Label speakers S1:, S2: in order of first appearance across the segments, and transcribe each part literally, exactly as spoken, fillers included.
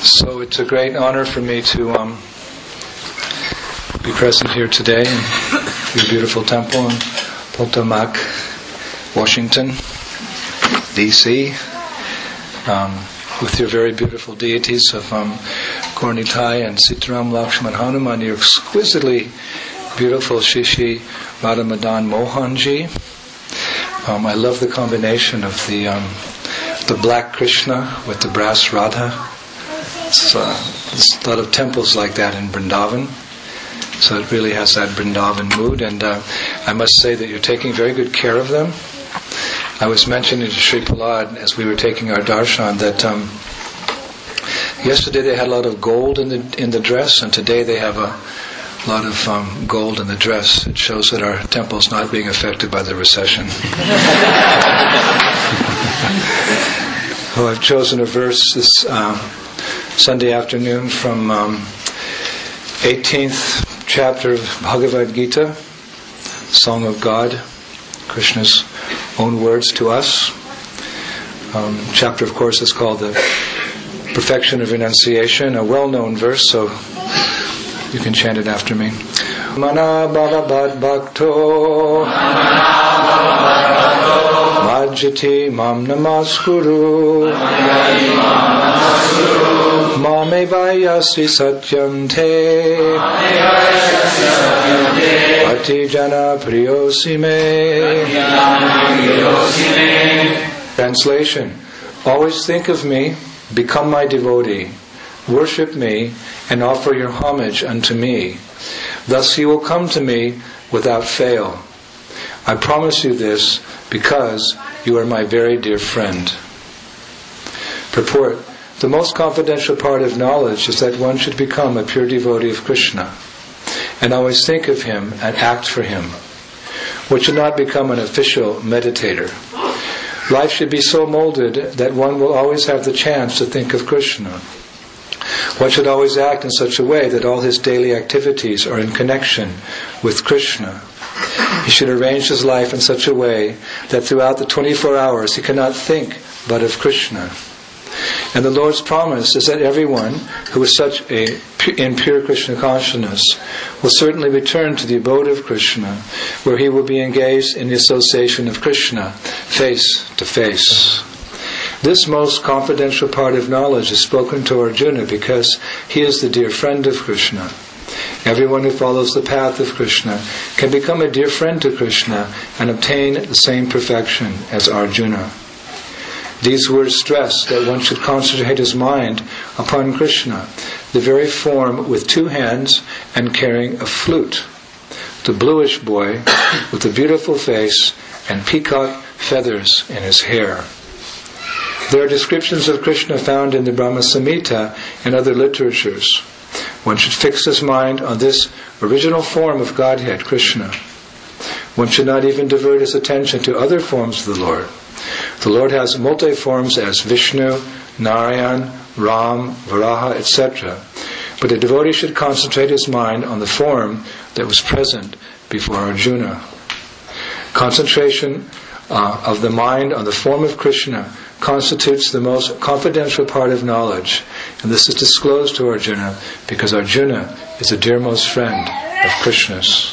S1: So it's a great honor for me to um, be present here today in your beautiful temple in Potomac, Washington, D C, um, with your very beautiful deities of um, Gaura-Nitai and Sitaram Lakshman Hanuman, your exquisitely beautiful Shishi Radha Madan Mohanji. Um, I love the combination of the um, the black Krishna with the brass Radha. It's, uh, there's a lot of temples like that in Vrindavan, so it really has that Vrindavan mood, and uh, I must say that you're taking very good care of them. I was mentioning to Sri Prahlad as we were taking our darshan that um, yesterday they had a lot of gold in the in the dress, and today they have a lot of um, gold in the dress. It shows that our temple's not being affected by the recession. Oh, I've chosen a verse this um, Sunday afternoon from um, eighteenth chapter of Bhagavad Gita, Song of God, Krishna's own words to us. Um, chapter, of course, is called the Perfection of Renunciation, a well-known verse, so you can chant it after me. Mana bhagavad bhakto Majjati mam namaskuru Mame vayasri satyam te Ati jana priyosi me. Translation: always think of me, become my devotee, worship me, and offer your homage unto me. Thus you will come to me without fail. I promise you this because you are my very dear friend. Purport: the most confidential part of knowledge is that one should become a pure devotee of Krishna and always think of him and act for him. One should not become an official meditator. Life should be so molded that one will always have the chance to think of Krishna. One should always act in such a way that all his daily activities are in connection with Krishna. He should arrange his life in such a way that throughout the twenty-four hours he cannot think but of Krishna. And the Lord's promise is that everyone who is such a in pure Krishna consciousness will certainly return to the abode of Krishna, where he will be engaged in the association of Krishna, face to face. This most confidential part of knowledge is spoken to Arjuna because he is the dear friend of Krishna. Everyone who follows the path of Krishna can become a dear friend to Krishna and obtain the same perfection as Arjuna. These words stress that one should concentrate his mind upon Krishna, the very form with two hands and carrying a flute, the bluish boy with a beautiful face and peacock feathers in his hair. There are descriptions of Krishna found in the Brahma Samhita and other literatures. One should fix his mind on this original form of Godhead, Krishna. One should not even divert his attention to other forms of the Lord. The Lord has multi-forms as Vishnu, Narayan, Ram, Varaha, et cetera. But a devotee should concentrate his mind on the form that was present before Arjuna. Concentration uh, of the mind on the form of Krishna constitutes the most confidential part of knowledge, and this is disclosed to Arjuna because Arjuna is the dearmost friend of Krishna's.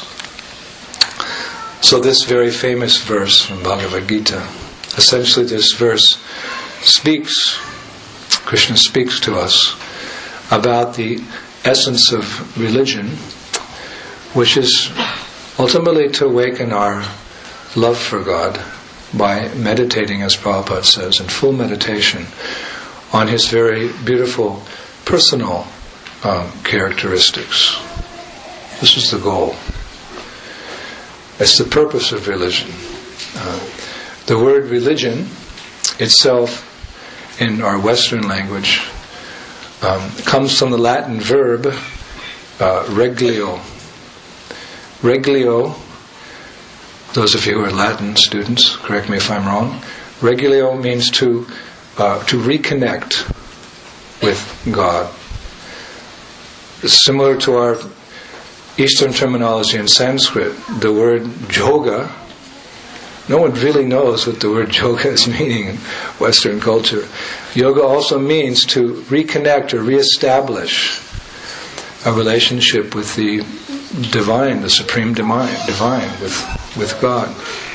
S1: So this very famous verse from Bhagavad Gita, essentially this verse speaks, Krishna speaks to us about the essence of religion, which is ultimately to awaken our love for God by meditating, as Prabhupada says, in full meditation on his very beautiful personal um, characteristics. This is the goal. It's the purpose of religion. Uh, the word religion itself in our Western language um, comes from the Latin verb uh, reglio. Reglio, those of you who are Latin students, correct me if I'm wrong. Reglio means to uh, to reconnect with God. It's similar to our Eastern terminology in Sanskrit. The word yoga No one really knows what the word yoga is meaning in Western culture. Yoga also means to reconnect or reestablish a relationship with the divine, the supreme divine, divine with, with God.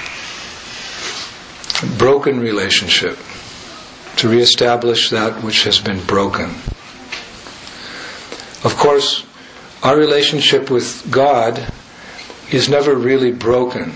S1: A broken relationship. To reestablish that which has been broken. Of course, our relationship with God is never really broken.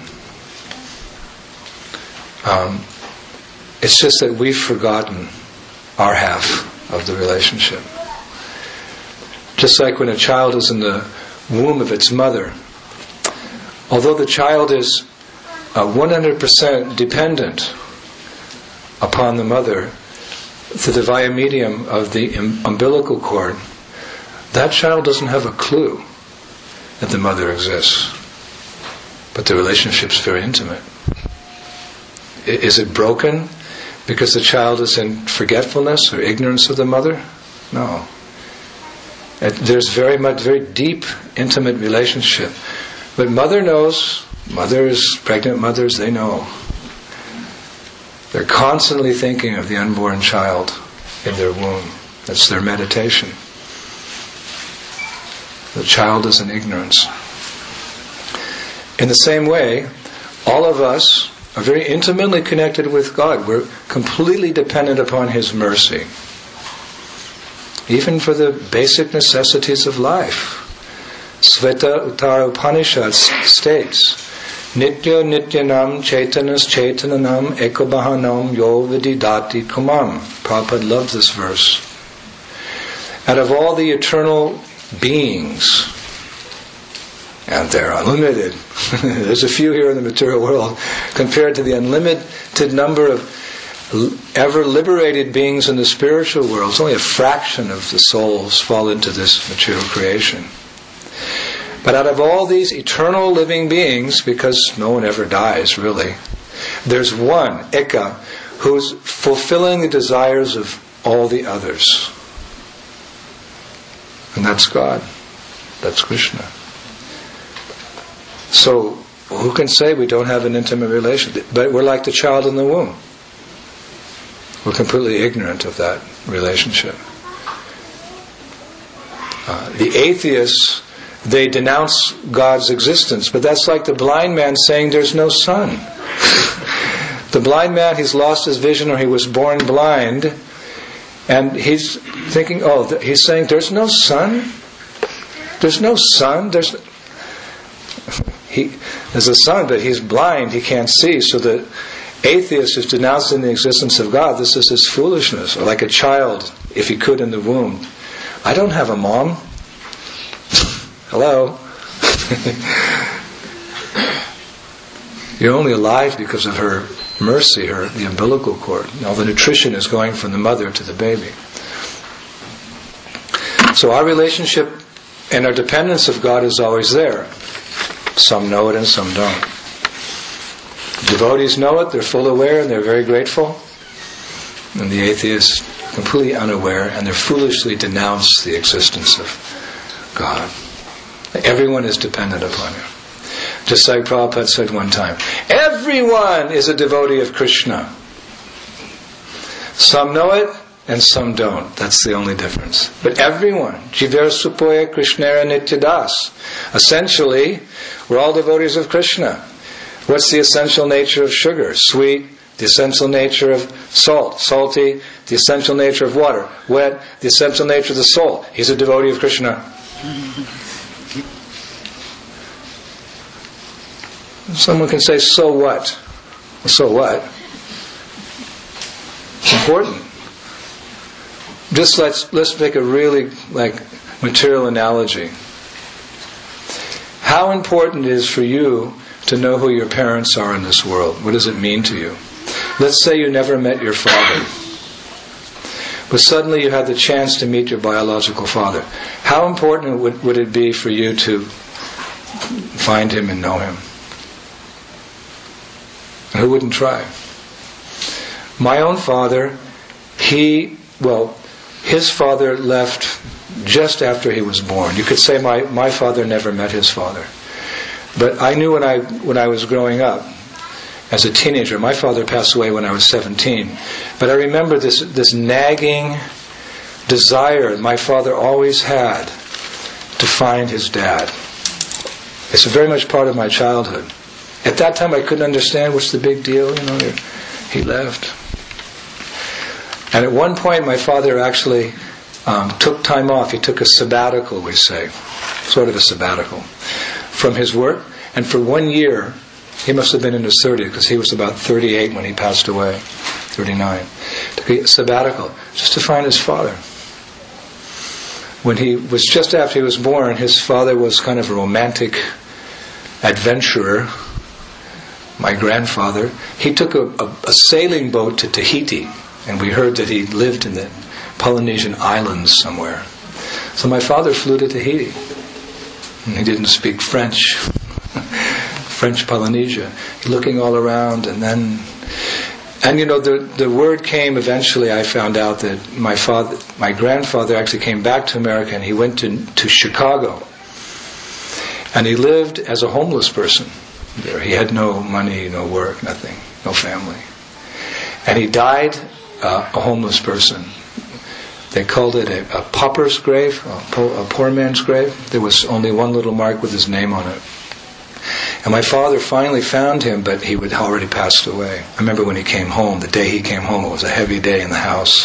S1: Um, it's just that we've forgotten our half of the relationship. Just like when a child is in the womb of its mother, although the child is uh, one hundred percent dependent upon the mother through the via medium of the um, umbilical cord, that child doesn't have a clue that the mother exists. But the relationship's very intimate. Is it broken because the child is in forgetfulness or ignorance of the mother? No. There's very much, very deep, intimate relationship. But mother knows, mothers, pregnant mothers, they know. They're constantly thinking of the unborn child in their womb. That's their meditation. The child is in ignorance. In the same way, all of us are very intimately connected with God. We're completely dependent upon His mercy. Even for the basic necessities of life. Sveta Uttara Upanishad states, Nitya Nityanam Chaitanas Chaitananam Ekobahanam Yo Vididati Kumam. Prabhupada loves this verse. Out of all the eternal beings, and they're unlimited. There's a few here in the material world compared to the unlimited number of ever liberated beings in the spiritual world. It's only a fraction of the souls fall into this material creation. But out of all these eternal living beings, because no one ever dies really, there's one, Eka, who's fulfilling the desires of all the others. And that's God. That's Krishna. So, who can say we don't have an intimate relationship? But we're like the child in the womb. We're completely ignorant of that relationship. Uh, the atheists, they denounce God's existence, but that's like the blind man saying there's no sun. The blind man, he's lost his vision or he was born blind, and he's thinking, oh, th- he's saying there's no sun? There's no sun? There's... He, there's a sun, but he's blind, he can't see. So the atheist is denouncing the existence of God. This is his foolishness. Or like a child, if he could in the womb. I don't have a mom. Hello? You're only alive because of her mercy, her the umbilical cord. All the nutrition is going from the mother to the baby. So our relationship and our dependence of God is always there. Some know it and some don't. Devotees know it, they're full aware and they're very grateful. And the atheists completely unaware and they're foolishly denounce the existence of God. Everyone is dependent upon Him. Just like Prabhupada said one time, everyone is a devotee of Krishna. Some know it and some don't. That's the only difference. But everyone, Jiver Supoya Krishnera Nityadas. Essentially, we're all devotees of Krishna. What's the essential nature of sugar? Sweet. The essential nature of salt. Salty. The essential nature of water. Wet. The essential nature of the soul. He's a devotee of Krishna. Someone can say, so what? Well, so what? It's important. Just let's let's make a really like material analogy. How important it is for you to know who your parents are in this world? What does it mean to you? Let's say you never met your father, but suddenly you had the chance to meet your biological father. How important would, would it be for you to find him and know him? Who wouldn't try? My own father, he, well, his father left just after he was born. You could say my, my father never met his father. But I knew when I when I was growing up, as a teenager. My father passed away when I was seventeen. But I remember this, this nagging desire my father always had to find his dad. It's very much part of my childhood. At that time I couldn't understand what's the big deal, you know, he left. And at one point my father actually um, took time off. He took a sabbatical, we say, sort of a sabbatical, from his work. And for one year, he must have been in his thirties, because he was about thirty-eight when he passed away, thirty-nine. Took a sabbatical just to find his father. When he was just after he was born, his father was kind of a romantic adventurer. My grandfather, he took a, a, a sailing boat to Tahiti, and we heard that he lived in the Polynesian islands somewhere. So my father flew to Tahiti, and he didn't speak French. French Polynesia, looking all around, and then, and you know, the the word came eventually. I found out that my father, my grandfather, actually came back to America, and he went to to Chicago, and he lived as a homeless person there. He had no money, no work, nothing, no family, and he died uh, a homeless person. They called it a, a pauper's grave, a poor, a poor man's grave. There was only one little mark with his name on it. And my father finally found him, but he had already passed away. I remember when he came home, the day he came home, it was a heavy day in the house.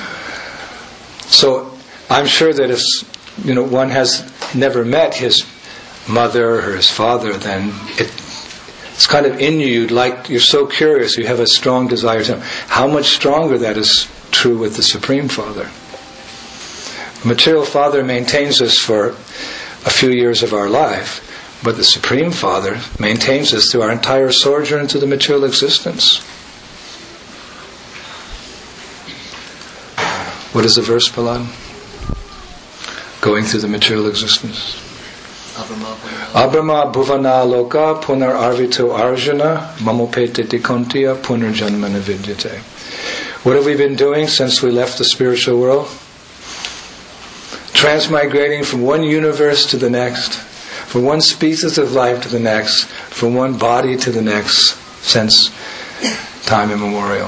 S1: So I'm sure that if, you know, one has never met his mother or his father, then it, it's kind of in you. You'd like, you're so curious, you have a strong desire to know how much stronger that is true with the Supreme Father. The material father maintains us for a few years of our life, but the Supreme Father maintains us through our entire sojourn into the material existence. What is the verse, Palad? Going through the material existence. Abrama bhuvana loka punar arvito arjuna mamopete dikontia punar janmana vidyate. What have we been doing since we left the spiritual world? Transmigrating from one universe to the next, from one species of life to the next, from one body to the next, since time immemorial.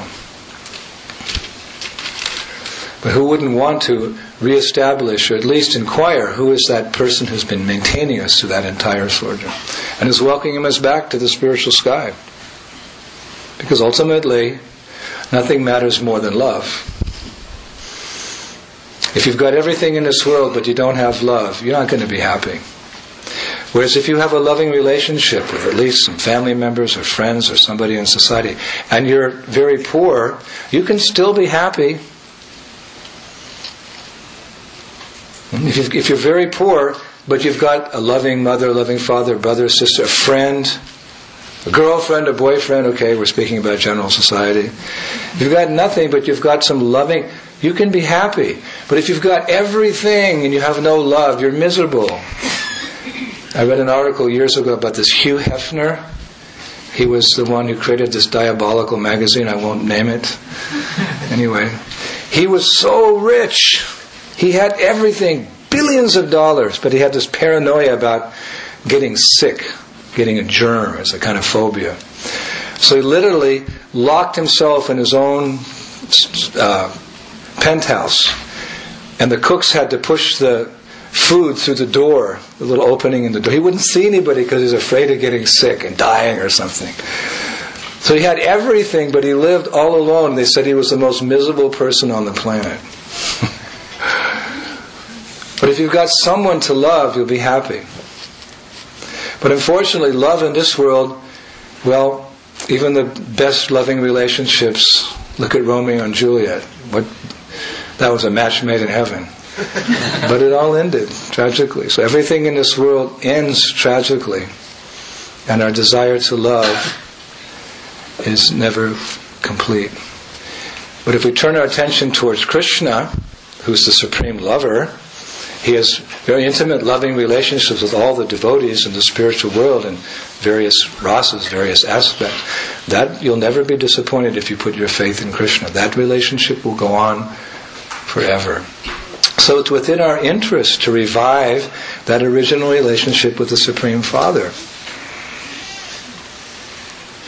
S1: But who wouldn't want to reestablish, or at least inquire, who is that person who's been maintaining us through that entire sojourn, and is welcoming us back to the spiritual sky? Because ultimately, nothing matters more than love. If you've got everything in this world but you don't have love, you're not going to be happy. Whereas if you have a loving relationship with at least some family members or friends or somebody in society, and you're very poor, you can still be happy. If, you, if you're very poor, but you've got a loving mother, a loving father, brother, sister, a friend, a girlfriend, a boyfriend, okay, we're speaking about general society. If you've got nothing, but you've got some loving, you can be happy. But if you've got everything and you have no love, you're miserable. I read an article years ago about this Hugh Hefner. He was the one who created this diabolical magazine. I won't name it. Anyway, he was so rich. He had everything, billions of dollars, but he had this paranoia about getting sick, getting a germ. It's a kind of phobia. So he literally locked himself in his own uh, penthouse, and the cooks had to push the food through the door, the little opening in the door. He wouldn't see anybody because he was afraid of getting sick and dying or something. So he had everything, but he lived all alone. They said he was the most miserable person on the planet. But if you've got someone to love, you'll be happy. But unfortunately, love in this world, well, even the best loving relationships, look at Romeo and Juliet. What, that was a match made in heaven. But it all ended tragically. So everything in this world ends tragically. And our desire to love is never complete. But if we turn our attention towards Krishna, who's the supreme lover, he has very intimate, loving relationships with all the devotees in the spiritual world in various rasas, various aspects. That you'll never be disappointed if you put your faith in Krishna. That relationship will go on forever. So it's within our interest to revive that original relationship with the Supreme Father.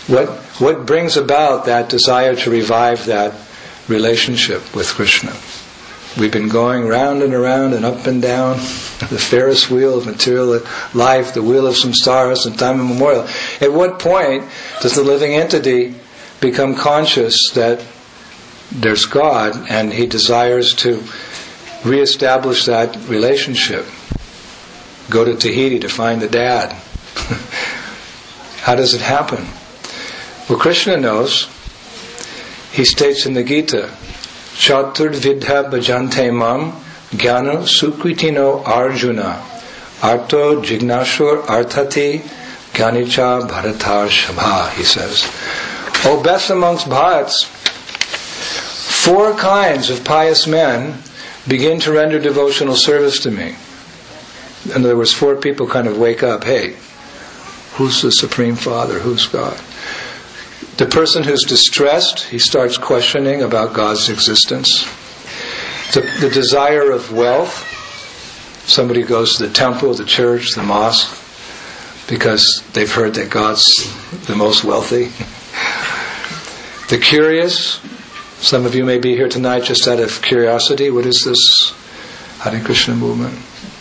S1: What what brings about that desire to revive that relationship with Krishna? We've been going round and around and up and down the Ferris wheel of material life, the wheel of samsara and time immemorial. At what point does the living entity become conscious that there's God and he desires to reestablish that relationship? Go to Tahiti to find the dad. How does it happen? Well, Krishna knows. He states in the Gita, Chatur vidha bhajante mam jnana sukritino arjuna arto jignashur arthati jnanicha bharatar shabha, he says. O best amongst bhats, four kinds of pious men begin to render devotional service to me. In other words, four people kind of wake up, hey, who's the Supreme Father? Who's God? The person who's distressed, he starts questioning about God's existence. The, the desire of wealth, somebody goes to the temple, the church, the mosque, because they've heard that God's the most wealthy. The curious, some of you may be here tonight just out of curiosity. What is this Hare Krishna movement?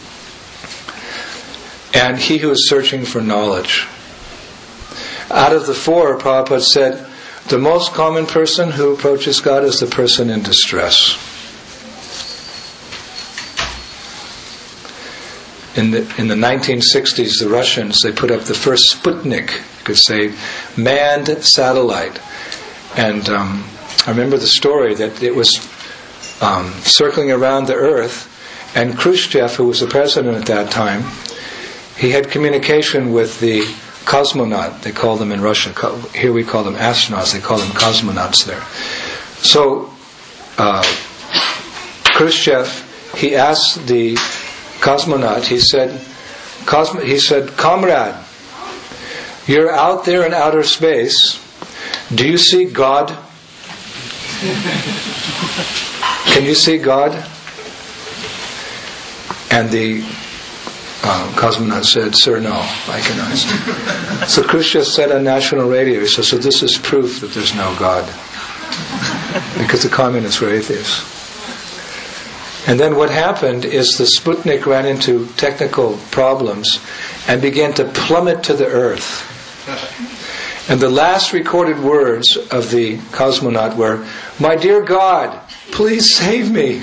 S1: And he who is searching for knowledge. Out of the four, Prabhupada said, the most common person who approaches God is the person in distress. In the in the nineteen sixties, the Russians, they put up the first Sputnik, you could say, manned satellite. And um, I remember the story that it was um, circling around the Earth, and Khrushchev, who was the president at that time, he had communication with the cosmonaut. They call them in Russia, here we call them astronauts, they call them cosmonauts there. So uh, Khrushchev, he asked the cosmonaut, he said, Cosmo, he said, comrade, you're out there in outer space, do you see God? Can you see God? And the Um, cosmonaut said, sir, no, I cannot. So Khrushchev said on national radio, he said, so this is proof that there's no God. Because the communists were atheists. And then what happened is the Sputnik ran into technical problems and began to plummet to the earth. And the last recorded words of the cosmonaut were, my dear God, please save me.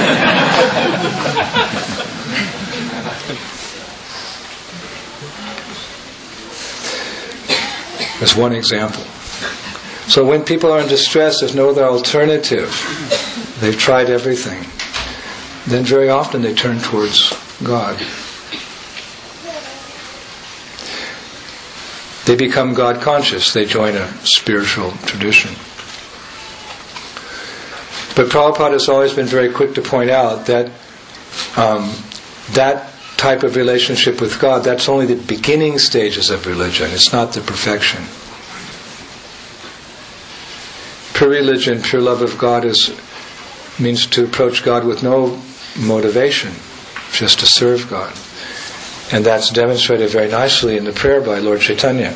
S1: That's one example. So when people are in distress, there's no other alternative. They've tried everything. Then very often they turn towards God. They become God conscious. They join a spiritual tradition. But Prabhupada has always been very quick to point out that um, that type of relationship with God, that's only the beginning stages of religion. It's not the perfection. Pure religion, pure love of God is means to approach God with no motivation, just to serve God. And that's demonstrated very nicely in the prayer by Lord Chaitanya.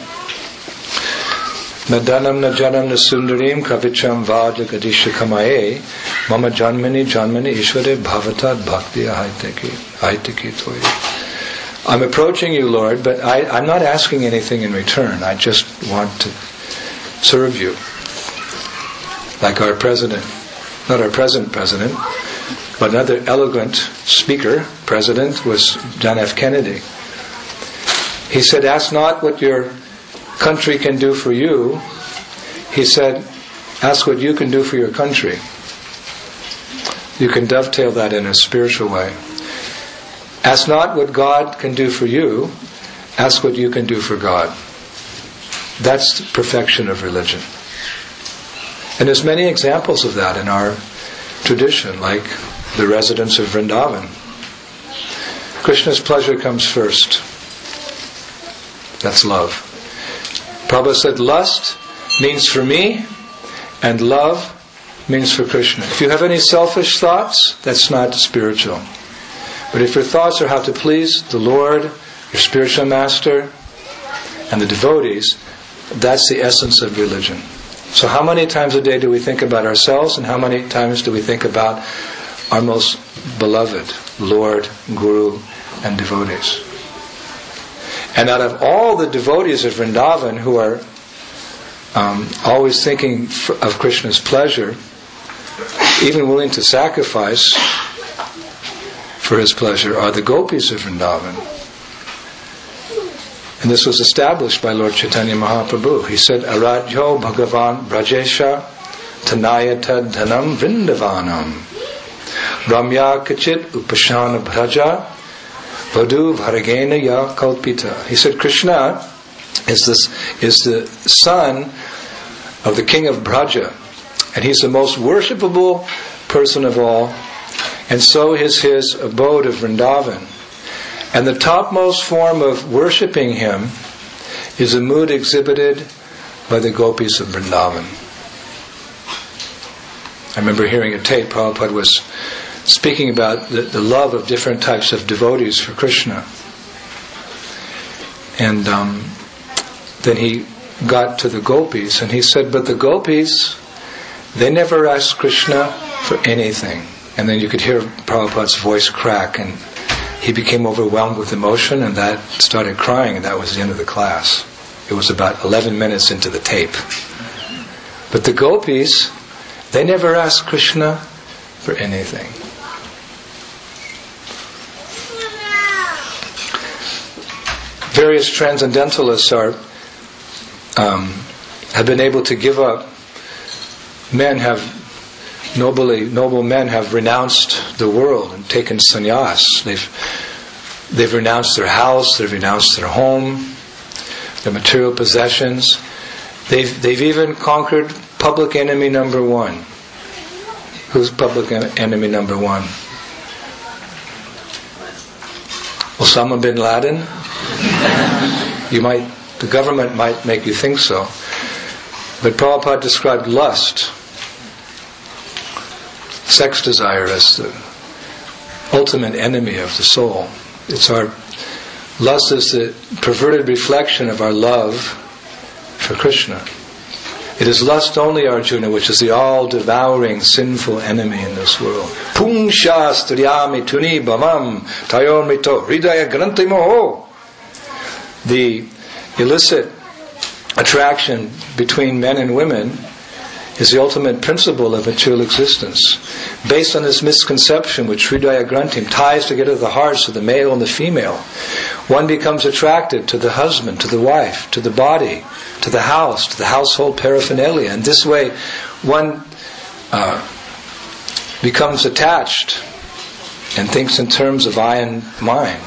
S1: Nadanam na janam na sundarim kavicham vadya gadisha kamaye mama janmani janmani ishvare bhavatad bhakti ahaiteki ahaiteki toya. I'm approaching you, Lord, but I, I'm not asking anything in return. I just want to serve you. Like our president, not our present president, but another eloquent speaker, president, was John F. Kennedy. He said, ask not what your country can do for you. He said, ask what you can do for your country. You can dovetail that in a spiritual way. Ask not what God can do for you. Ask what you can do for God. That's the perfection of religion. And there's many examples of that in our tradition, like the residents of Vrindavan. Krishna's pleasure comes first. That's love. Prabhupada said lust means for me, and love means for Krishna. If you have any selfish thoughts, that's not spiritual. But if your thoughts are how to please the Lord, your spiritual master, and the devotees, That's the essence of religion. So how many times a day do we think about ourselves, and how many times do we think about our most beloved Lord, Guru, and devotees? And out of all the devotees of Vrindavan who are um, always thinking of Krishna's pleasure, even willing to sacrifice for his pleasure, are the gopis of Vrindavan. And this was established by Lord Chaitanya Mahaprabhu. He said, Aradhyo Bhagavan Brajesha Tanayata Dhanam Vrindavanam Ramya Kachit Upashana Bhaja Vadu Bharagena Ya Kalpita. He said, Krishna is this is the son of the king of Braja, and he's the most worshipable person of all, and so is his abode of Vrindavan. And the topmost form of worshipping him is a mood exhibited by the gopis of Vrindavan. I remember hearing a tape. Prabhupada was speaking about the, the love of different types of devotees for Krishna. And um, then he got to the gopis, and he said, but the gopis, they never asked Krishna for anything. And then you could hear Prabhupada's voice crack, and he became overwhelmed with emotion, and that started crying, and that was the end of the class. It was about eleven minutes into the tape. But the gopis, they never asked Krishna for anything. Various transcendentalists are um, have been able to give up. Men have Nobly, noble men have renounced the world and taken sannyas. They've they've renounced their house, they've renounced their home, their material possessions. They've they've even conquered public enemy number one. Who's public en- enemy number one? Osama bin Laden? You might, the government might make you think so. But Prabhupada described lust, sex desire, as the ultimate enemy of the soul. It's our lust is the perverted reflection of our love for Krishna. It is lust only, Arjuna, which is the all-devouring sinful enemy in this world. Pungsha striyami tuni bhamam tayor mito hridaya grantimoho. The illicit attraction between men and women is the ultimate principle of material existence. Based on this misconception, which Hridaya Granthim ties together the hearts of the male and the female, one becomes attracted to the husband, to the wife, to the body, to the house, to the household paraphernalia. And this way, one uh, becomes attached and thinks in terms of I and mine.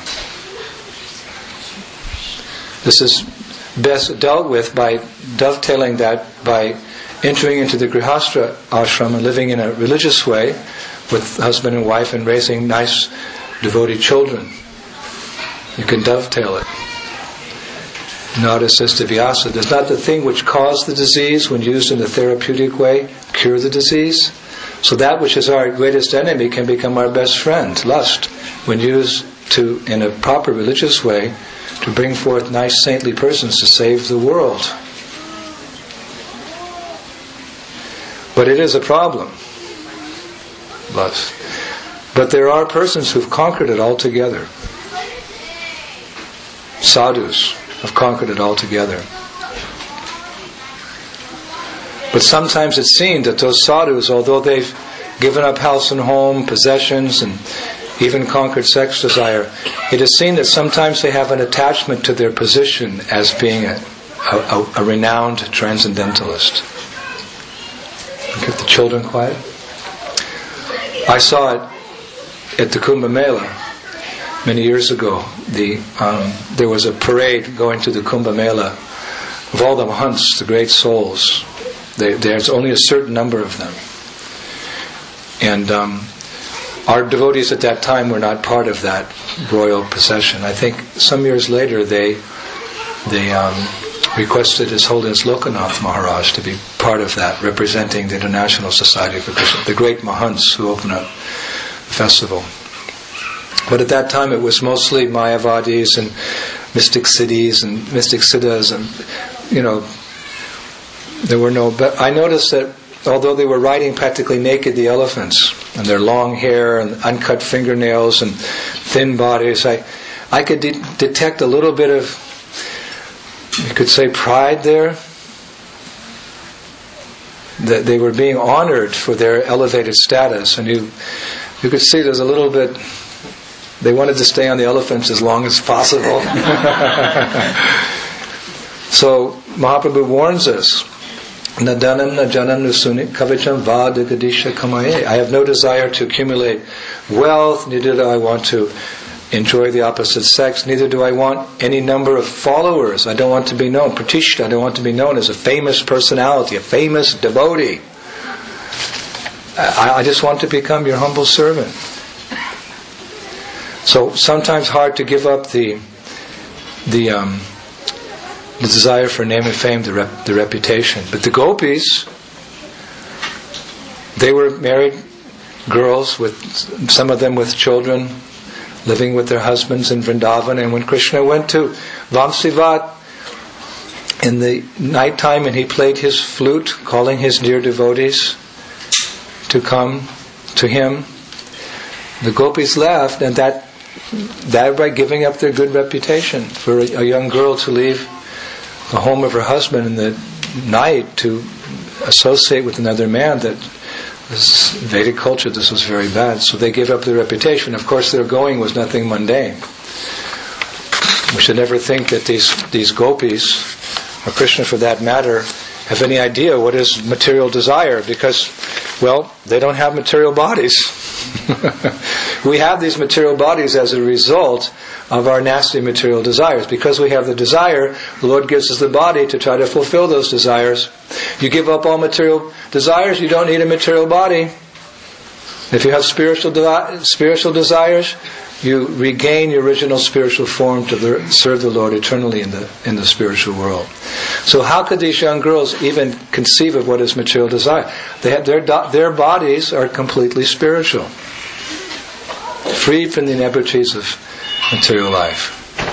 S1: This is best dealt with by dovetailing that by entering into the Grihastra ashram and living in a religious way with husband and wife and raising nice devotee children. You can dovetail it. Narada says to Vyasa, does not the thing which caused the disease, when used in a therapeutic way, cure the disease? So that which is our greatest enemy can become our best friend, lust, when used to, in a proper religious way, to bring forth nice saintly persons to save the world. But it is a problem, lust. But there are persons who've conquered it altogether. Sadhus have conquered it altogether. But sometimes it's seen that those sadhus, although they've given up house and home, possessions, and even conquered sex desire, it is seen that sometimes they have an attachment to their position as being a, a, a renowned transcendentalist. Get the children quiet. I saw it at the Kumbh Mela many years ago. The um, there was a parade going to the Kumbh Mela of all the mahants, the great souls. They, there's only a certain number of them, and um, our devotees at that time were not part of that royal procession. I think some years later they they. Um, requested His Holiness Lokanath Maharaj to be part of that, representing the International Society for Krishna, the great Mahants who open up the festival. But at that time it was mostly Mayavadis and mystic siddhis and mystic siddhas and, you know, there were no... But I noticed that although they were riding practically naked, the elephants, and their long hair and uncut fingernails and thin bodies, I, I could de- detect a little bit of, you could say, pride there. That they were being honored for their elevated status, and you, you could see there's a little bit. They wanted to stay on the elephants as long as possible. So Mahaprabhu warns us. Nadanam najanam nusuni kavacham vadagadisha kamaye. I have no desire to accumulate wealth, neither do I want to enjoy the opposite sex, neither do I want any number of followers. I don't want to be known, Pratishta, I don't want to be known as a famous personality, a famous devotee. I, I just want to become your humble servant. So sometimes hard to give up the the um, the desire for name and fame, the, rep, the reputation. But the gopis, they were married girls, with some of them with children, living with their husbands in Vrindavan. And when Krishna went to Vamsivat in the night time and he played his flute, calling his dear devotees to come to him, the gopis left, and that thereby giving up their good reputation. For a, a young girl to leave the home of her husband in the night to associate with another man, that this Vedic culture, this was very bad. So they gave up their reputation. Of course, their going was nothing mundane. We should never think that these these gopis, or Krishna for that matter, have any idea what is material desire, because, well, they don't have material bodies. We have these material bodies as a result of our nasty material desires. Because we have the desire, the Lord gives us the body to try to fulfill those desires. You give up all material desires, you don't need a material body. If you have spiritual de- spiritual desires, you regain your original spiritual form to the, serve the Lord eternally in the in the spiritual world. So how could these young girls even conceive of what is material desire? They have their their bodies are completely spiritual, freed from the inebrities of material life.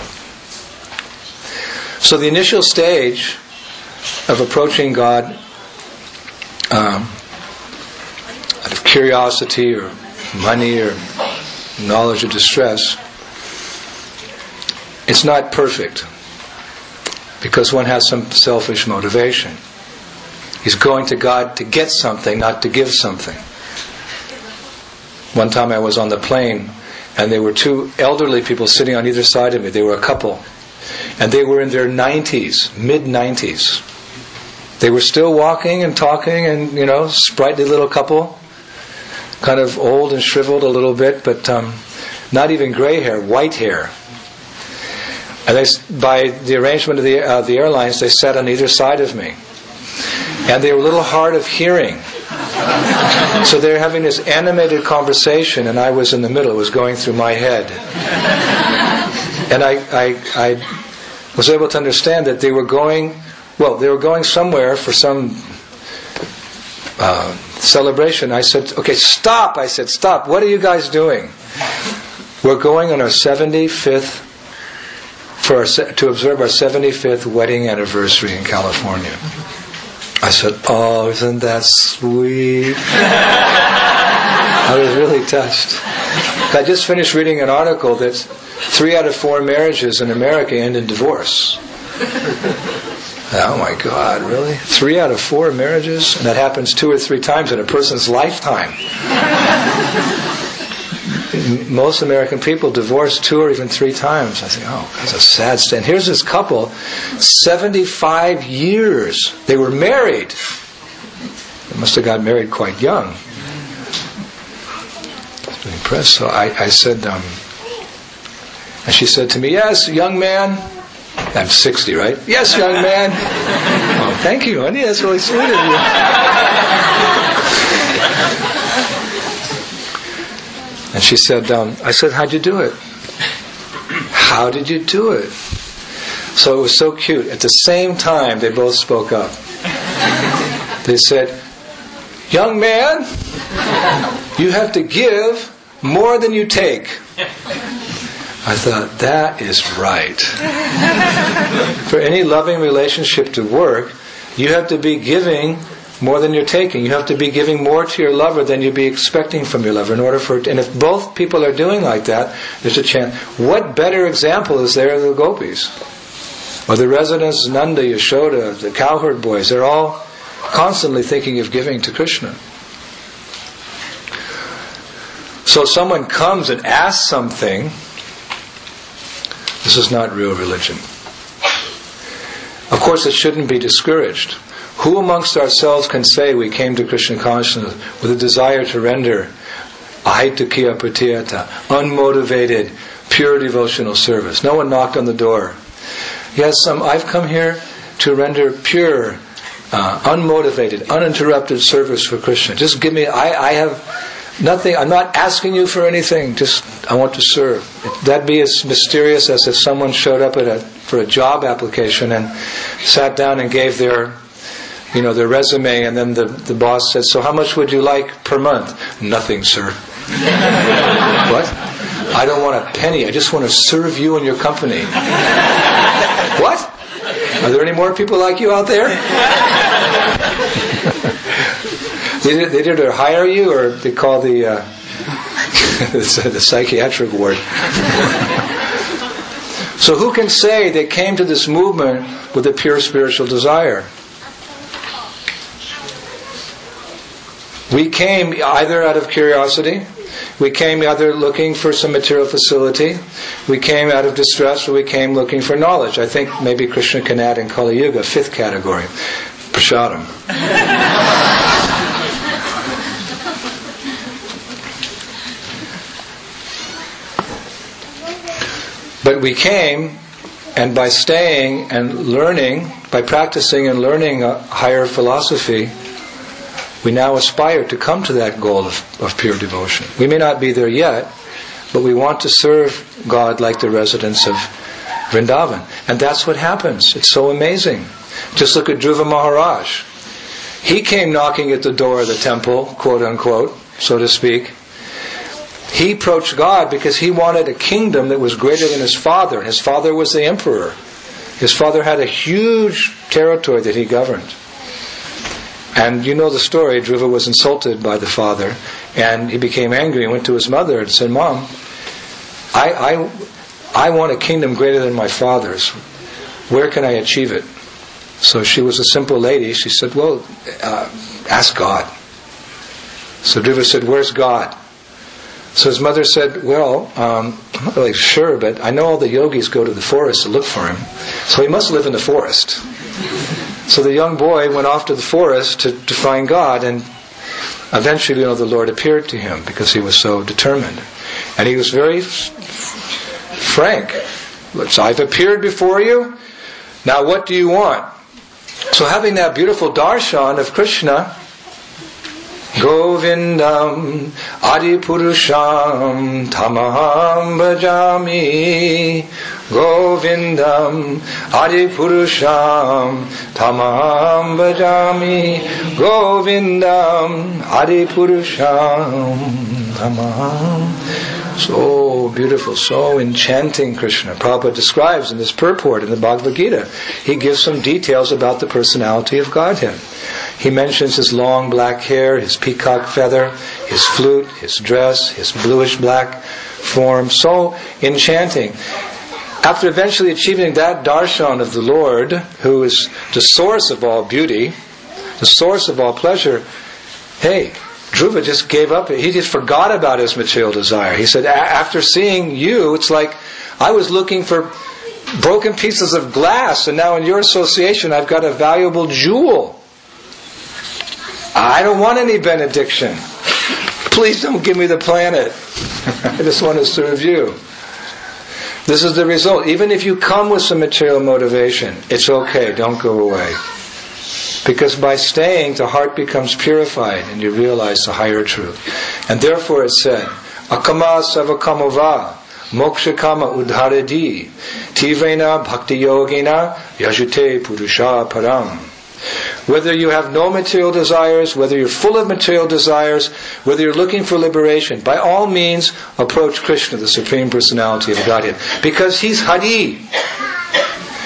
S1: So the initial stage of approaching God um, out of curiosity or money or knowledge of distress, it's not perfect, because one has some selfish motivation. He's going to God to get something, not to give something. One time I was on the plane, and there were two elderly people sitting on either side of me. They were a couple, and they were in their nineties, mid-nineties. They were still walking and talking, and, you know, sprightly little couple, kind of old and shriveled a little bit, but um, not even gray hair, white hair. And they, by the arrangement of the uh, the airlines, they sat on either side of me, and they were a little hard of hearing. So they were having this animated conversation, and I was in the middle. It was going through my head, and I I, I was able to understand that they were going. Well, they were going somewhere for some uh, celebration. I said, "Okay, stop!" I said, "Stop! What are you guys doing?" We're going on our seventy-fifth for our, to observe our seventy-fifth wedding anniversary in California. I said, "Oh, isn't that sweet?" I was really touched. I just finished reading an article that three out of four marriages in America end in divorce. Oh my God, really? Three out of four marriages? And that happens two or three times in a person's lifetime. Most American people divorce two or even three times. I think, oh, that's a sad state. And here's this couple, seventy-five years. They were married. They must have got married quite young. I was really impressed. So I, I said, um, and she said to me, "Yes, young man." I'm sixty, right? "Yes, young man." "Oh, thank you, honey. That's really sweet of you." And she said, um, I said, "How'd you do it?" "How did you do it?" So it was so cute. At the same time, they both spoke up. They said, "Young man, you have to give more than you take." I thought, that is right. For any loving relationship to work, You have to be giving more than you're taking. You have to be giving more to your lover than you'd be expecting from your lover in order for it. And if both people are doing like that, there's a chance. What better example is there of the gopis? Or the residents, Nanda, Yashoda, the cowherd boys, they're all constantly thinking of giving to Krishna. So someone comes and asks something, this is not real religion. Of course, it shouldn't be discouraged. Who amongst ourselves can say we came to Krishna consciousness with a desire to render ahaitukya pratiyata, unmotivated, pure devotional service? No one knocked on the door. Yes, um, I've come here to render pure, uh, unmotivated, uninterrupted service for Krishna. Just give me, I, I have nothing, I'm not asking you for anything, just I want to serve. That'd be as mysterious as if someone showed up at a, for a job application and sat down and gave their you know, their resume, and then the, the boss says, so how much would you like per month? Nothing, sir. What? I don't want a penny. I just want to serve you and your company. What? Are there any more people like you out there? they, did, they did either hire you or they call the, uh, the psychiatric ward. So who can say they came to this movement with a pure spiritual desire? We came either out of curiosity, we came either looking for some material facility, we came out of distress, or we came looking for knowledge. I think maybe Krishna can add in Kali Yuga, fifth category, prasadam. But we came, and by staying and learning, by practicing and learning a higher philosophy, we now aspire to come to that goal of, of pure devotion. We may not be there yet, but we want to serve God like the residents of Vrindavan. And that's what happens. It's so amazing. Just look at Dhruva Maharaj. He came knocking at the door of the temple, quote unquote, so to speak. He approached God because he wanted a kingdom that was greater than his father. His father was the emperor. His father had a huge territory that he governed. And you know the story, Dhruva was insulted by the father, and he became angry and went to his mother and said, Mom, I, I, I want a kingdom greater than my father's. Where can I achieve it? So she was a simple lady. She said, well, uh, ask God. So Dhruva said, where's God? So his mother said, well, um, I'm not really sure, but I know all the yogis go to the forest to look for him. So he must live in the forest. So the young boy went off to the forest to, to find God, and eventually, you know, the Lord appeared to him because he was so determined. And he was very f- frank. So I've appeared before you. Now what do you want? So having that beautiful darshan of Krishna, Govindam Adipurusham Tamaham Bhajami, Govindam Adipurusham Tamaham Bhajami, Govindam Adipurusham Tamaham. So beautiful, so enchanting Krishna. Prabhupada describes in this purport in the Bhagavad Gita. He gives some details about the personality of Godhead. He mentions his long black hair, his peacock feather, his flute, his dress, his bluish black form. So enchanting. After eventually achieving that darshan of the Lord, who is the source of all beauty, the source of all pleasure, hey, Dhruva just gave up. He just forgot about his material desire. He said, after seeing you, it's like I was looking for broken pieces of glass, and now in your association I've got a valuable jewel. I don't want any benediction. Please don't give me the planet. I just want to serve you. This is the result. Even if you come with some material motivation, it's okay. Don't go away. Because by staying, the heart becomes purified and you realize the higher truth. And therefore it said, Akama savakamova mokshakama udharadi tivrena bhakti yogena yajute purusha param. Whether you have no material desires, whether you're full of material desires, whether you're looking for liberation, by all means approach Krishna, the Supreme Personality of Godhead. Because He's Hari.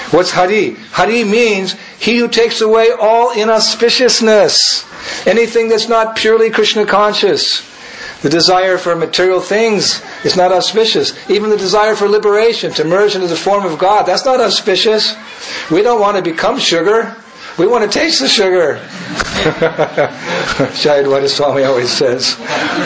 S1: What's Hari? Hari means he who takes away all inauspiciousness. Anything that's not purely Krishna conscious. The desire for material things is not auspicious. Even the desire for liberation, to merge into the form of God, that's not auspicious. We don't want to become sugar. We want to taste the sugar. Shayadwada Swami always says.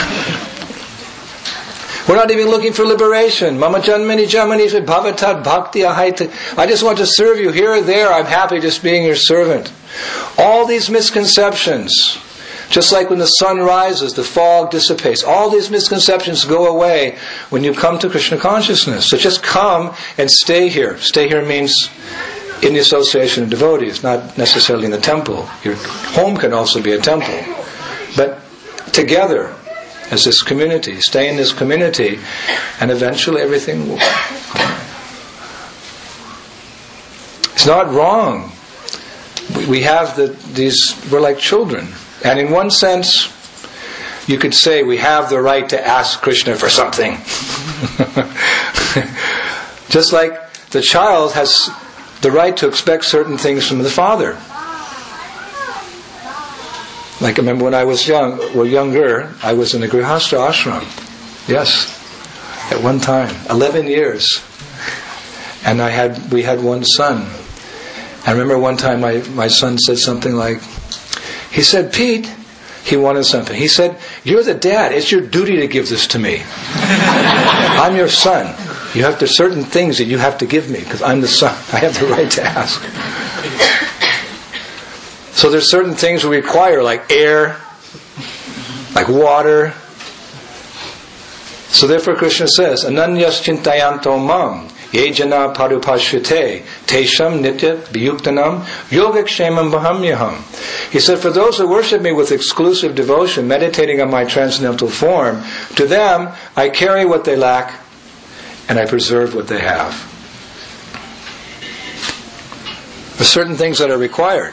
S1: We're not even looking for liberation. Mama janmani janmani bhavatat bhakti ahaita. I just want to serve you here or there. I'm happy just being your servant. All these misconceptions, just like when the sun rises, the fog dissipates. All these misconceptions go away when you come to Krishna consciousness. So just come and stay here. Stay here means in the association of devotees, not necessarily in the temple. Your home can also be a temple. But together, as this community, stay in this community, and eventually everything will... It's not wrong. We have the, these, we're like children. And in one sense, you could say we have the right to ask Krishna for something. Just like the child has the right to expect certain things from the father. Like I remember when I was young, well younger, I was in a Grihastha ashram. Yes, at one time, eleven years, and I had we had one son. I remember one time my my son said something like, he said, Pete, he wanted something. He said, you're the dad. It's your duty to give this to me. I'm your son. You have to certain things that you have to give me because I'm the son. I have the right to ask. So there's certain things we require, like air, like water. So therefore Krishna says, Ananyas chintayanto mam, ye jana parupashyate, tesham nitya viyuktanam, yogakshemam bahamyaham. He said, for those who worship me with exclusive devotion, meditating on my transcendental form, to them I carry what they lack, and I preserve what they have. There are certain things that are required.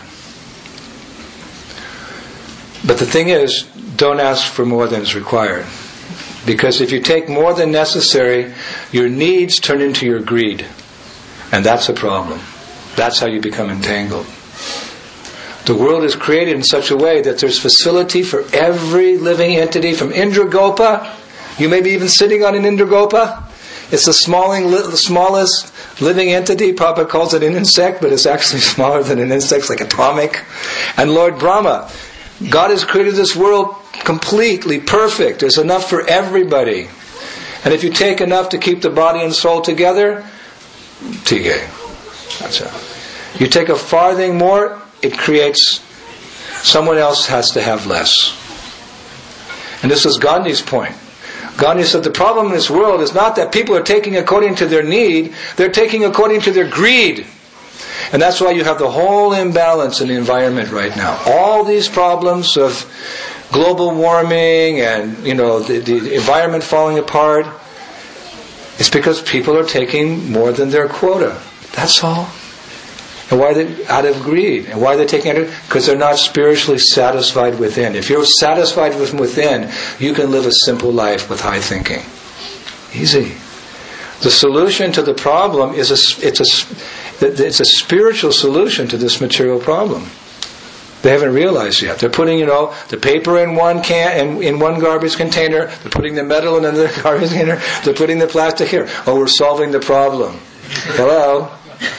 S1: But the thing is, don't ask for more than is required. Because if you take more than necessary, your needs turn into your greed. And that's a problem. That's how you become entangled. The world is created in such a way that there's facility for every living entity from Indragopa. You may be even sitting on an Indragopa. It's the smallest living entity. Prabhupada calls it an insect, but it's actually smaller than an insect. It's like atomic. And Lord Brahma. God has created this world completely perfect. There's enough for everybody. And if you take enough to keep the body and soul together, tige. That's it. You take a farthing more, it creates, someone else has to have less. And this is Gandhi's point. Gandhi said the problem in this world is not that people are taking according to their need, they're taking according to their greed. And that's why you have the whole imbalance in the environment right now. All these problems of global warming and, you know, the, the environment falling apart, it's because people are taking more than their quota. That's all. And why are they? Out of greed. And why are they taking it? Because they're not spiritually satisfied within. If you're satisfied with within, you can live a simple life with high thinking. Easy. The solution to the problem is a, it's a, it's a spiritual solution to this material problem. They haven't realized yet. They're putting, you know, the paper in one can, in, in one garbage container. They're putting the metal in another garbage container. They're putting the plastic here. Oh, we're solving the problem. Hello?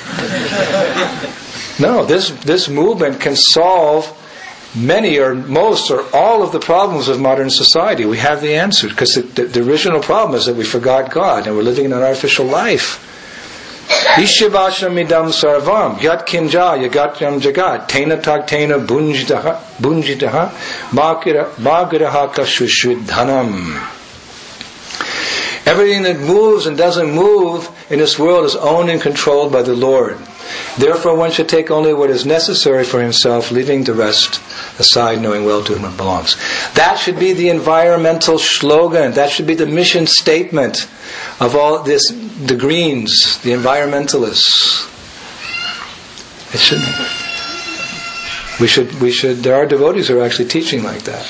S1: No, this this movement can solve many or most or all of the problems of modern society. We have the answer, because the, the, the original problem is that we forgot God and we're living in an artificial life. Ishivasham idam sarvam yat kinja yagatyam jagat tena tag tena bunjitaha bunjitaha magiraha kashushvidhanam. Everything that moves and doesn't move in this world is owned and controlled by the Lord. Therefore one should take only what is necessary for himself, leaving the rest aside, knowing well to whom it belongs. That should be the environmental slogan. That should be the mission statement of all this, the Greens, the environmentalists. It shouldn't. We should, we should, there are devotees who are actually teaching like that.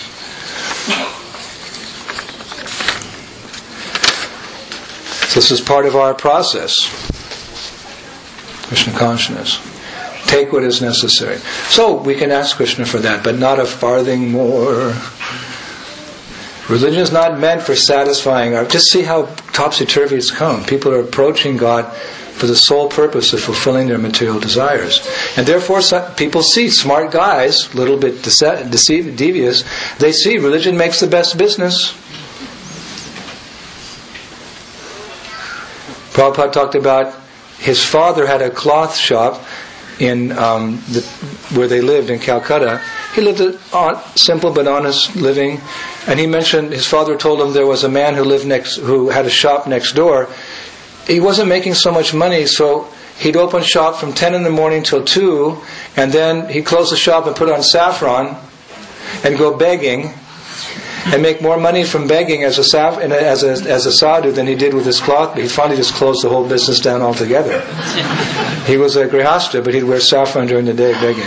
S1: So this is part of our process. Krishna consciousness. Take what is necessary. So we can ask Krishna for that, but not a farthing more. Religion is not meant for satisfying our... Just see how topsy-turvy it's come. People are approaching God for the sole purpose of fulfilling their material desires. And therefore some people see smart guys, a little bit dece- deceive, devious, they see religion makes the best business. Prabhupada talked about his father had a cloth shop in um, the, where they lived in Calcutta. He lived a simple but honest living, and he mentioned his father told him there was a man who lived next, who had a shop next door. He wasn't making so much money, so he'd open shop from ten in the morning till two, and then he'd close the shop and put on saffron and go begging, and make more money from begging as a saf- as a as a sadhu than he did with his cloth. He finally just closed the whole business down altogether. He was a grihastha, but he'd wear saffron during the day begging.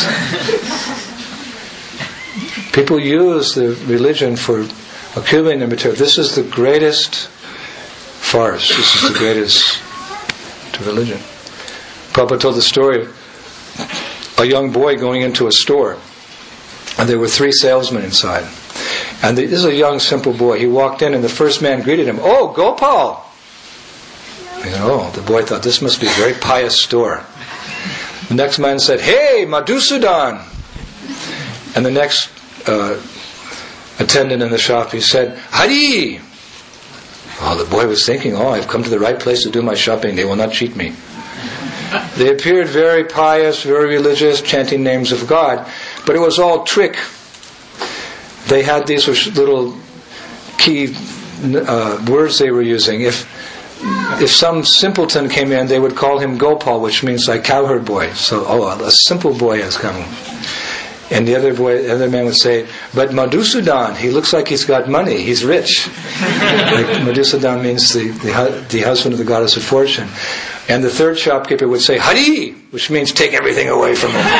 S1: People use the religion for accumulating the material. This is the greatest farce. This is the greatest to religion. Prabhupada told the story of a young boy going into a store, and there were three salesmen inside. And this is a young, simple boy. He walked in, and the first man greeted him. "Oh, Gopal!" You know, oh, the boy thought, this must be a very pious store. The next man said, "Hey, Madhusudan!" And the next uh, attendant in the shop, he said, "Hari!" Oh, the boy was thinking, oh, I've come to the right place to do my shopping. They will not cheat me. They appeared very pious, very religious, chanting names of God. But it was all trick. They had these little key uh, words they were using. If if some simpleton came in, they would call him Gopal, which means like cowherd boy. So, oh, a simple boy has come. And the other boy, the other man would say, "But Madhusudan, he looks like he's got money. He's rich." Like Madhusudan means the, the the husband of the goddess of fortune. And the third shopkeeper would say, "Hari," which means take everything away from him.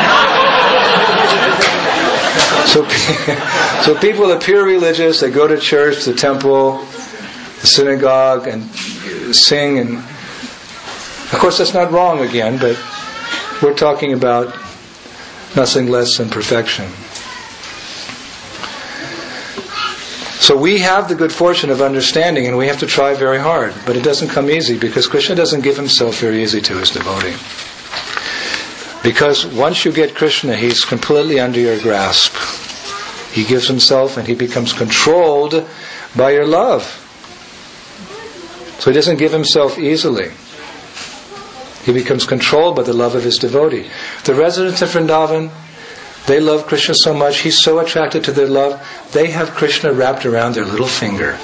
S1: So, so people appear religious. They go to church, the temple, the synagogue, and sing. And of course, that's not wrong again, but we're talking about nothing less than perfection. So we have the good fortune of understanding, and we have to try very hard. But it doesn't come easy, because Krishna doesn't give himself very easy to his devotee. Because once you get Krishna, he's completely under your grasp. He gives himself, and he becomes controlled by your love. So he doesn't give himself easily. He becomes controlled by the love of his devotee. The residents of Vrindavan, they love Krishna so much, he's so attracted to their love, they have Krishna wrapped around their little finger.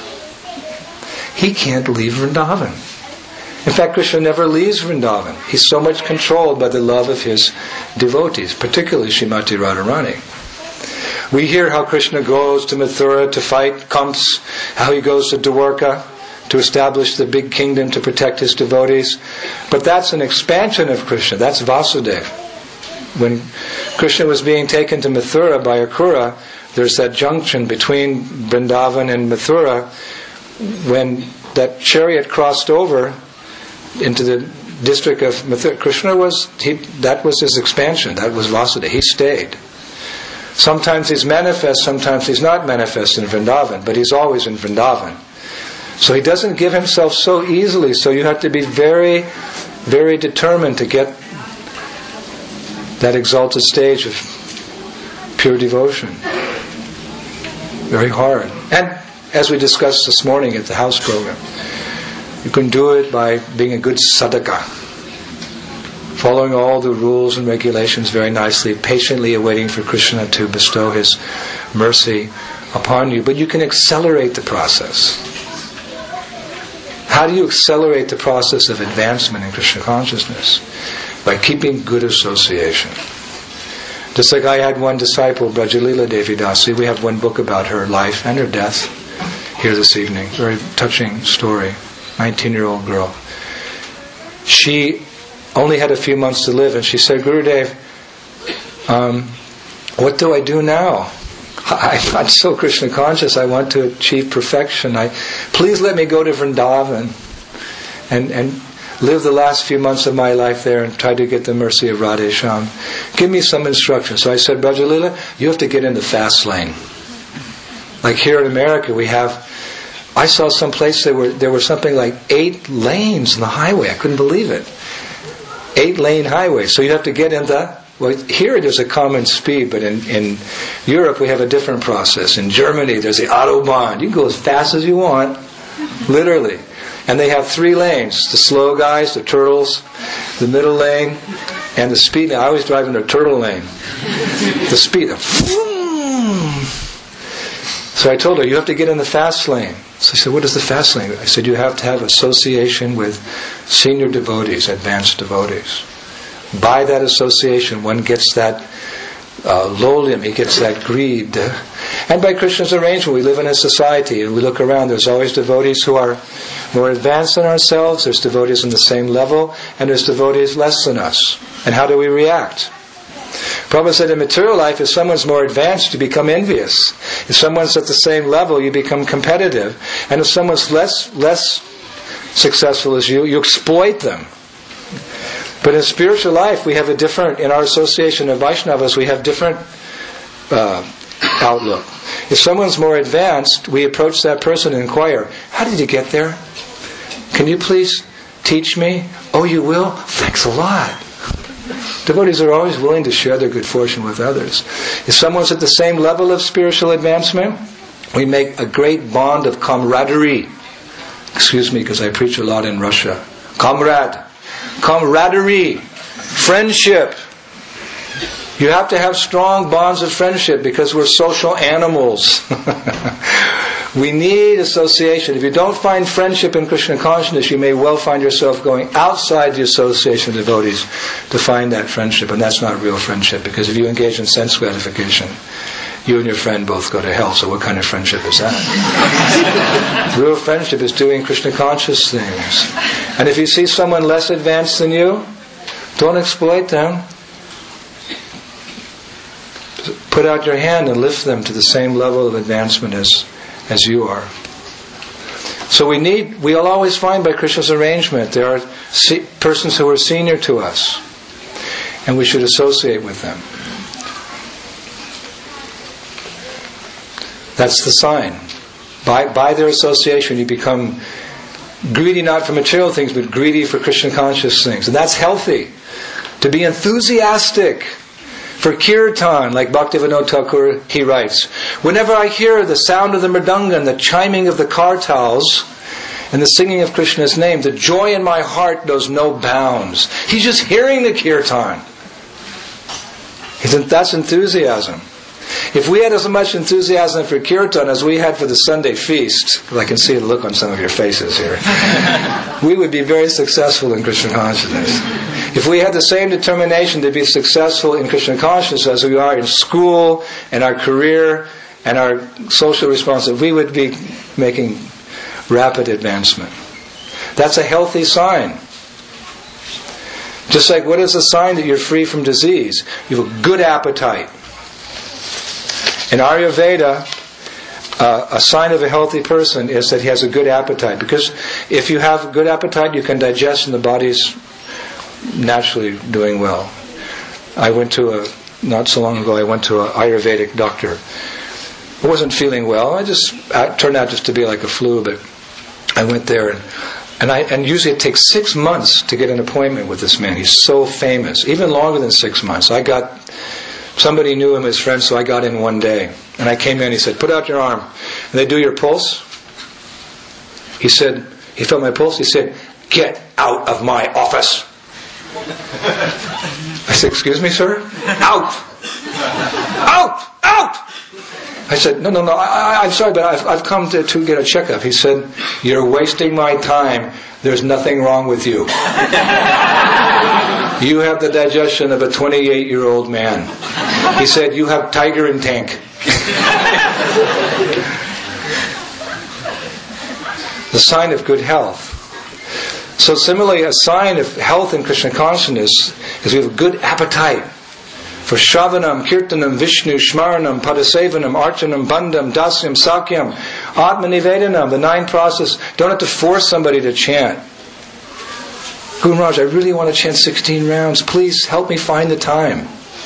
S1: He can't leave Vrindavan. In fact, Krishna never leaves Vrindavan. He's so much controlled by the love of his devotees, particularly Srimati Radharani. We hear how Krishna goes to Mathura to fight Kamsa, how he goes to Dwarka to establish the big kingdom to protect his devotees. But that's an expansion of Krishna. That's Vasudeva. When Krishna was being taken to Mathura by Akrura, there's that junction between Vrindavan and Mathura. When that chariot crossed over into the district of Mathura, Krishna was, he, that was his expansion. That was Vasudeva. He stayed. Sometimes he's manifest, sometimes he's not manifest in Vrindavan, but he's always in Vrindavan. So he doesn't give himself so easily, so you have to be very, very determined to get that exalted stage of pure devotion. Very hard. And as we discussed this morning at the house program, you can do it by being a good sadhaka, following all the rules and regulations very nicely, patiently awaiting for Krishna to bestow his mercy upon you. But you can accelerate the process. How do you accelerate the process of advancement in Krishna consciousness? By keeping good association. Just like I had one disciple, Brajalila Devi Dasi, we have one book about her life and her death here this evening. Very touching story. nineteen-year-old girl. She only had a few months to live, and she said, "Gurudev, um, what do I do now? I, I'm so Krishna conscious. I want to achieve perfection. I, please let me go to Vrindavan and and live the last few months of my life there and try to get the mercy of Radhe Shyam. Give me some instruction. So I said, Brajalila, you have to get in the fast lane. Like here in America, we have, I saw some place there were, there were something like eight lanes in the highway. I couldn't believe it. Eight lane highway. So you have to get in the, well, here there's a common speed, but in, in Europe we have a different process. In Germany there's the Autobahn. You can go as fast as you want, literally. And they have three lanes. The slow guys, the turtles, the middle lane, and the speed. I always drive in the turtle lane. The speed. So I told her, you have to get in the fast lane. So I said, what is the fast lane? I said, you have to have association with senior devotees, advanced devotees. By that association, one gets that uh, lolim, he gets that greed. And by Krishna's arrangement, we live in a society and we look around, there's always devotees who are more advanced than ourselves, there's devotees on the same level, and there's devotees less than us. And how do we react? Prabhupada said in material life, if someone's more advanced, you become envious. If someone's at the same level, you become competitive. And if someone's less less successful as you, you exploit them. But in spiritual life, we have a different, in our association of Vaishnavas, we have different uh, outlook. If someone's more advanced, we approach that person and inquire, how did you get there? Can you please teach me? Oh, you will? Thanks a lot. Devotees are always willing to share their good fortune with others. If someone's at the same level of spiritual advancement, we make a great bond of camaraderie. Excuse me, because I preach a lot in Russia. Comrade. Camaraderie. Friendship. You have to have strong bonds of friendship because we're social animals. We need association. If you don't find friendship in Krishna consciousness, you may well find yourself going outside the association of devotees to find that friendship. And that's not real friendship, because if you engage in sense gratification, you and your friend both go to hell. So what kind of friendship is that? Real friendship is doing Krishna conscious things. And if you see someone less advanced than you, don't exploit them. Put out your hand and lift them to the same level of advancement as as you are. So we need, we'll always find by Krishna's arrangement, there are se- persons who are senior to us, and we should associate with them. That's the sign. By, by their association, you become greedy not for material things, but greedy for Krishna conscious things. And that's healthy. To be enthusiastic for kirtan, like Bhaktivinoda Thakur, he writes, whenever I hear the sound of the mridanga and the chiming of the kartals and the singing of Krishna's name, the joy in my heart knows no bounds. He's just hearing the kirtan. That's enthusiasm. If we had as much enthusiasm for kirtan as we had for the Sunday feast, because I can see the look on some of your faces here, we would be very successful in Krishna consciousness. If we had the same determination to be successful in Krishna consciousness as we are in school and our career and our social responsibility, we would be making rapid advancement. That's a healthy sign. Just like, what is a sign that you're free from disease? You have a good appetite. In Ayurveda, uh, a sign of a healthy person is that he has a good appetite. Because if you have a good appetite, you can digest and the body's naturally doing well. I went to a, not so long ago, I went to an Ayurvedic doctor. I wasn't feeling well. I just, it turned out just to be like a flu, but I went there and And I and usually it takes six months to get an appointment with this man. He's so famous. Even longer than six months. I got, somebody knew him as friend, so I got in one day. And I came in, he said, put out your arm. And they do your pulse. He said, he felt my pulse. He said, get out of my office. I said, excuse me, sir? Out! Out! Out! I said, no, no, no, I, I, I'm sorry, but I've, I've come to, to get a checkup. He said, you're wasting my time. There's nothing wrong with you. You have the digestion of a twenty-eight-year-old man. He said, you have tiger in tank. The sign of good health. So similarly, a sign of health in Krishna consciousness is we have a good appetite for Shravanam, Kirtanam, Vishnu, Shmaranam, Padasevanam, Archanam, Bandham, Dasyam, Sakyam, Atmanivedanam, the nine processes. Don't have to force somebody to chant. Guru Maharaj, I really want to chant sixteen rounds. Please help me find the time.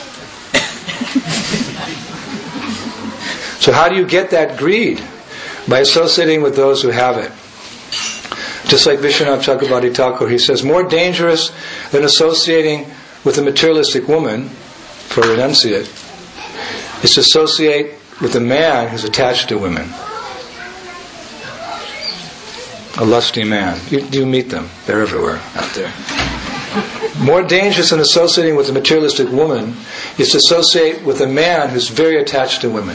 S1: So how do you get that greed? By associating with those who have it. Just like Vishwanath Chakravarti Thakur, he says, more dangerous than associating with a materialistic woman, for renunciate, is to associate with a man who's attached to women. A lusty man. You, you meet them. They're everywhere out there. More dangerous than associating with a materialistic woman is to associate with a man who's very attached to women.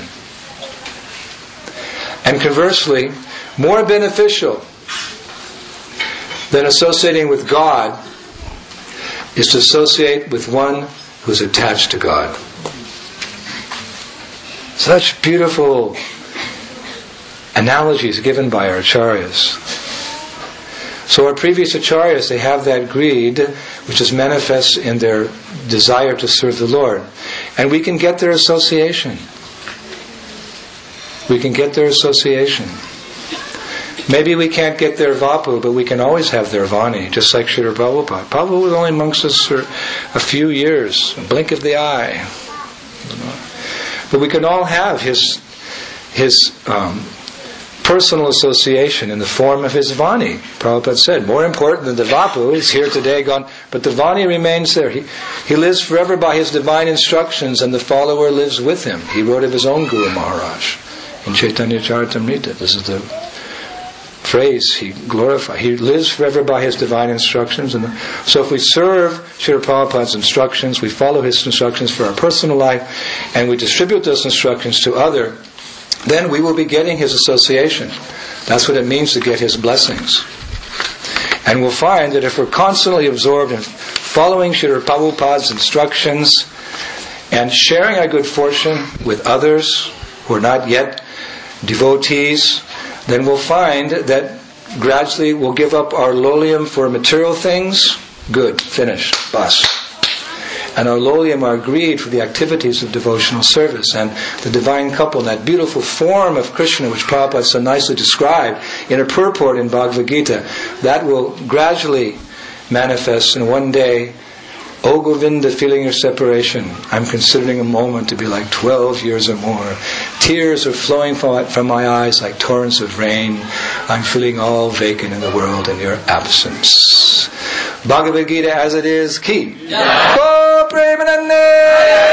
S1: And conversely, more beneficial than associating with God is to associate with one who's attached to God. Such beautiful analogies given by our acharyas. So our previous acharyas, they have that greed which is manifest in their desire to serve the Lord. And we can get their association. We can get their association. Maybe we can't get their vapu, but we can always have their vani, just like Srila Prabhupada. Prabhupada was only amongst us for a few years, a blink of the eye. But we can all have his his um, personal association in the form of his vani. Prabhupada said, more important than the vapu, he's here today, gone, but the vani remains there. He, he lives forever by his divine instructions, and the follower lives with him. He wrote of his own Guru Maharaj in Chaitanya Charitamrita. This is the phrase he glorified. He lives forever by his divine instructions. And so if we serve Srila Prabhupada's instructions, we follow his instructions for our personal life, and we distribute those instructions to others, then we will be getting his association. That's what it means to get his blessings. And we'll find that if we're constantly absorbed in following Srila Prabhupada's instructions and sharing our good fortune with others who are not yet devotees, then we'll find that gradually we'll give up our lolium for material things. Good, finished, bus. And our lolium, our greed for the activities of devotional service. And the divine couple, that beautiful form of Krishna, which Prabhupada so nicely described in a purport in Bhagavad Gita, that will gradually manifest, and one day, O Govinda, feeling your separation, I'm considering a moment to be like twelve years or more. Tears are flowing from my eyes like torrents of rain. I'm feeling all vacant in the world in your absence. Bhagavad Gita as it is, ki. Yeah. Ko Premanande!